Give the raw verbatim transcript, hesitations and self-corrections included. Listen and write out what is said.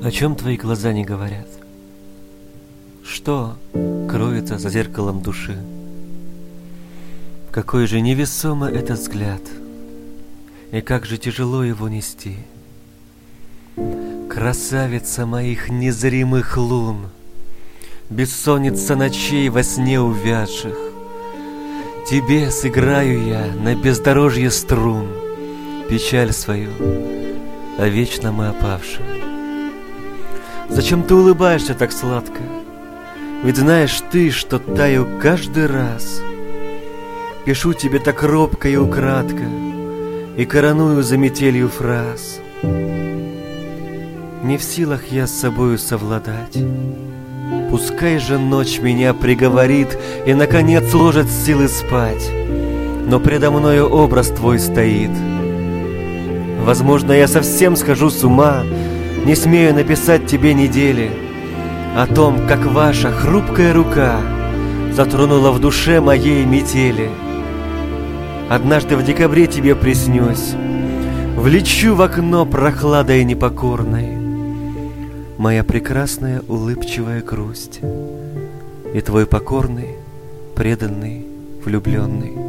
О чем твои глаза не говорят? Что кроется за зеркалом души? Какой же невесомый этот взгляд, и как же тяжело его нести. Красавица моих незримых лун, бессонница ночей во сне увядших, тебе сыграю я на бездорожье струн печаль свою о вечном и опавшем. Зачем ты улыбаешься так сладко? Ведь знаешь ты, что таю каждый раз. Пишу тебе так робко и украдко, и короную за метелью фраз. Не в силах я с собою совладать. Пускай же ночь меня приговорит и, наконец, ложит силы спать, но предо мною образ твой стоит. Возможно, я совсем схожу с ума, не смею написать тебе недели о том, как ваша хрупкая рука затронула в душе моей метели. Однажды в декабре тебе приснюсь, влечу в окно прохладой непокорной, моя прекрасная улыбчивая грусть и твой покорный, преданный, влюбленный